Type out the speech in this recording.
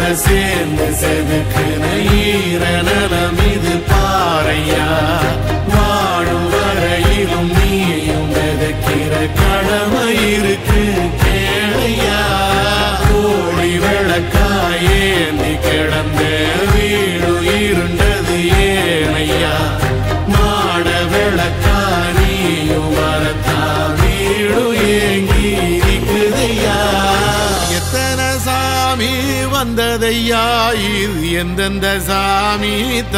சேர்ந்து செதுக்குன ஈர நலம் இது பாறையா. வாழும் வரையிலும் நீயும் விதைக்கிற கடமை இருக்கு கேளையா. கோழி விளக்காயேந்தி கிடந்த வீடு இருண்டது ஏனையா. மாட விளக்கா நீயும் வரத்தா வீடு ஏங்கி இருக்குதையா. எத்தனை சாமி வந்ததையா இது எந்தெந்த சாமி